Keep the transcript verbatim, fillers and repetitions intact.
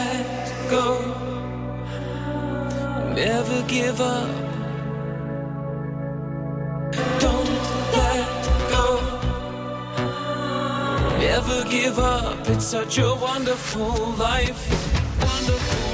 let go. Never give up. Don't let go. Never give up. It's such a wonderful life. Wonderful.